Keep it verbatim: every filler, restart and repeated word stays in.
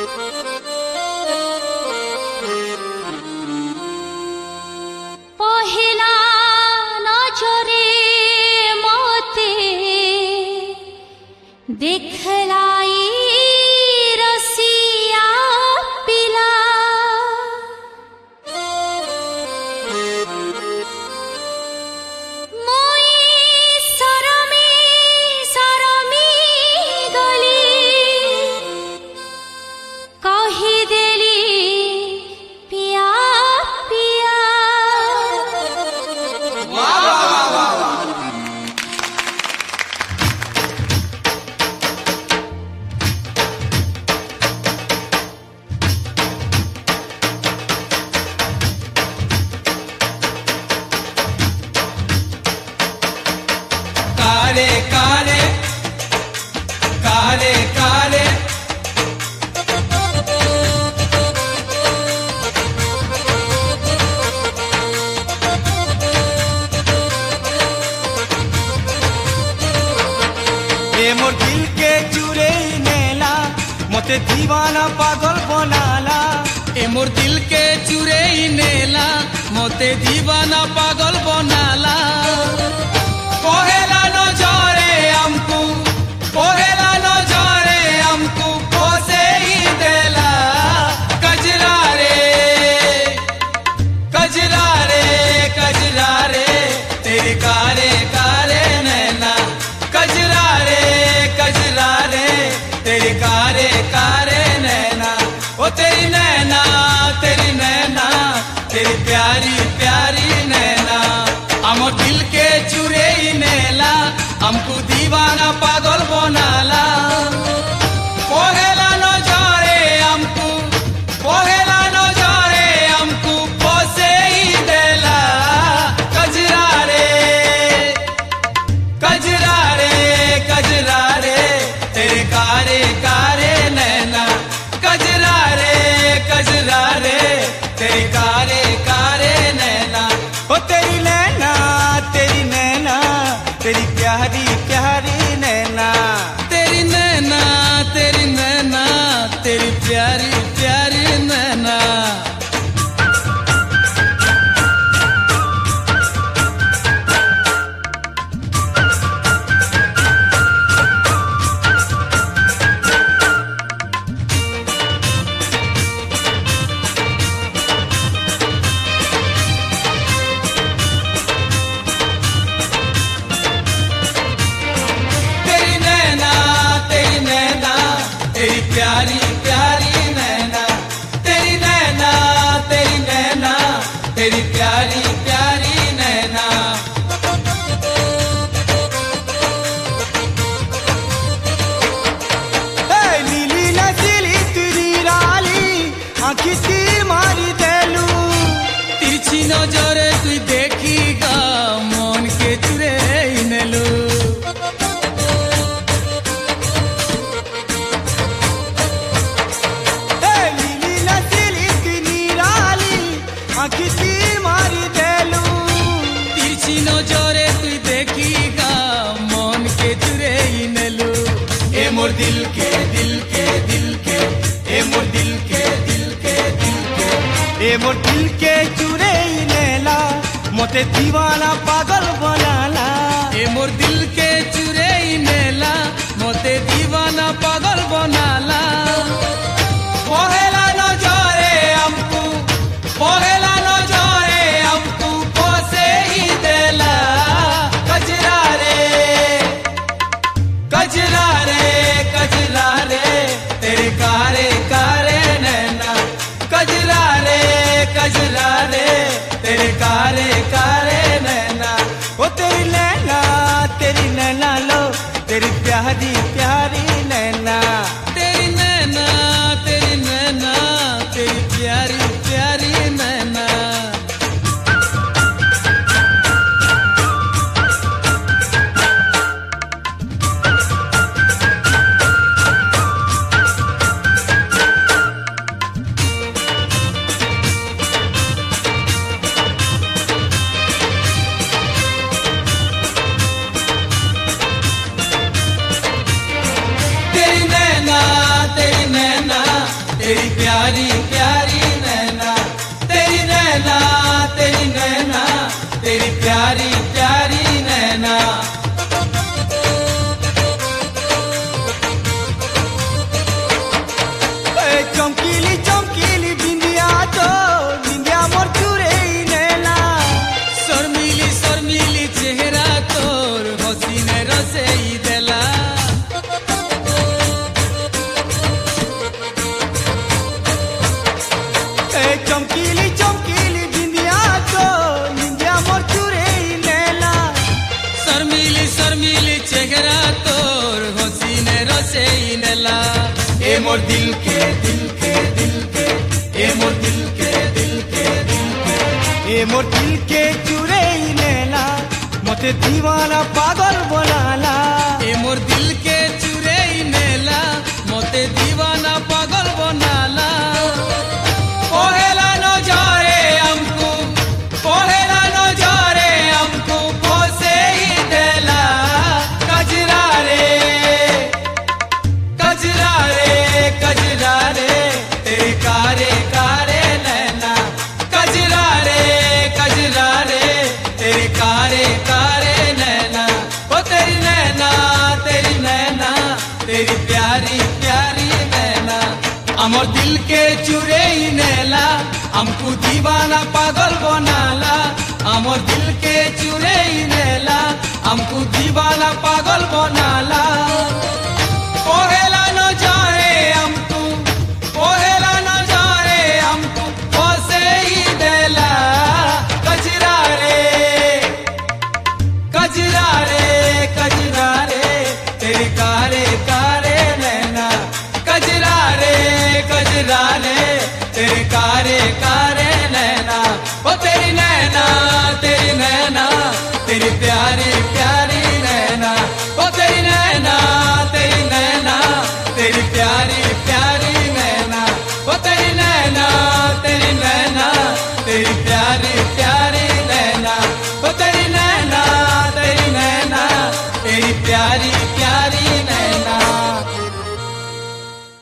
पहला नजरे मोते देखलाई रसिया पिला मोई सरमी सरमी गली कही देली पिया पिया काले काले काले काले ए मोर दिल के चुरे नेला मोते दीवाना पागल बनाला ए मोर दिल के चुरे नेला मोते दीवाना पागल बनाला कोहेला न जारे हमको कोहेला न जारे हमको कोसे ही देला कजरा रे कजरा रे कजरा रे तेरे कारे कारे नैना कजरा रे कजरा रे तेरे कारे कारे नैना ओ तेरी नैना तेरी नैना तेरी प्यारी प्यारी नैना हमर दिल के चुरे नेला हमको दीवाना पागल बनाला कोहेला न जारे हमको कोहेला न जारे हमको पोसे ही देला कजरा रे कजरा रे कजरा रे तेरे कारे कारे नैना कजरा रे कजरा रे तेरे कारे कारे नैना ओ तेरी नैना तेरी नैना तेरी प्यारी प्यारी नैना तेरी नैना तेरी नैना तेरी प्यारी प्यारी नैना तेरी नैना तेरी नैना तेरी प्यारी प्यारी नैना तेरी नैना तेरी नैना तेरी प्यारी प्यारी नैना ए नीली नसीली तेरी राली आँखी तीर मारी देलू तिरछी नजरे तू देखीगा मन के चुरे नेलू आखिसी मारी देलू तिरछी नजरे तू देखीगा मन के चुरे नेलू ए मोर दिल के दिल के दिल के ए मोर दिल के दिल के दिल के ए मोर दिल के चुरे नेला मोते दीवाना पागल बनाला ए मोर दिल के चुरे नेला मोते दीवाना पागल बनाला कोहेला न जारे हमको कोहेला न जारे हमको पोसे ही देला कजरा रे कजरा रे कजरा रे तेरे कारे कारे नैना कजरा रे कजरा रे तेरे कारे कारे नैना ओ तेरी नैना तेरी नैना लो तेरी प्यारी प्यारी नैना तेरी नैना तेरी नैना तेरी प्यारी प्यारी नैना तेरी प्यारी प्यारी नैना, तेरी नैना तेरी नैना, तेरी प्यारी प्यारी नैना। चमकीली चमकीली बिंदिया तो बिंदिया मोर चुरे नैना, शर्मीली शर्मीली चेहरा तोर हसीने रसे देला। चमकीली चमकीली बिंदिया तो बिंदिया मोर चुरे नैना, शर्मीली शर्मीली चेहरा तोर हसीने रसे नेला। ए मोर दिल के दिल के दिल के, ए मोर दिल के दिल के दिल के, ए मोर दिल के चुरे नैना मते दीवाना पागल बनाला। ए मोर दिल के चुरे नैना मते दीवाना पागल बनाला। पहला नजारे हमको, पहला नजारे हमको पोसे ही देला। कजरा रे कजरा रे कजरा रे तेरे कारे कारे नैना, कजरा रे कजरा रे तेरे कारे कारे नैना। ओ तेरी नैना तेरी नैना, तेरी प्यारी प्यारी नैना, अमर दिल के चुरे नैला हमको दीवाना पागल बनाला। अमर दिल के चुरे नैला हमको दीवाना पागल बनाला। पहला नजारे हमको, पहला नजारे हमको पोसे ही देला। कजरा रे कजरा रे कजरा रे तेरे कारे कारे नैना, कजरा रे कजरा रे तेरे कारे कारे नैना। ओ तेरी नैना तेरी नैना, तेरी प्यारी प्यारी नैना। ओ तेरी नैना तेरी नैना, तेरी प्यारी प्यारी